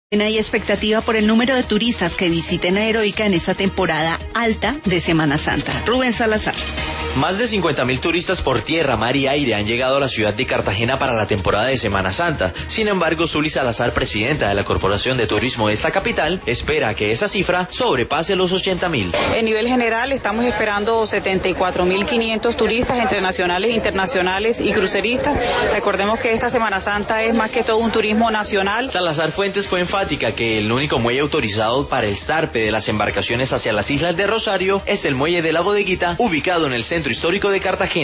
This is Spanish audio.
Hay expectativa por el número de turistas que visiten a Heroica en esta temporada alta de Semana Santa. Rubén Salazar. Más de 50.000 turistas por tierra, mar y aire han llegado a la ciudad de Cartagena para la temporada de Semana Santa. Sin embargo, Zuli Salazar, presidenta de la Corporación de Turismo de esta capital, espera que esa cifra sobrepase los 80.000. En nivel general, estamos esperando 74.500 turistas entre nacionales, internacionales y cruceristas. Recordemos que esta Semana Santa es más que todo un turismo nacional. Salazar Fuentes fue enfática que el único muelle autorizado para el zarpe de las embarcaciones hacia las islas de Rosario es el muelle de la Bodeguita, ubicado en el centro histórico de Cartagena.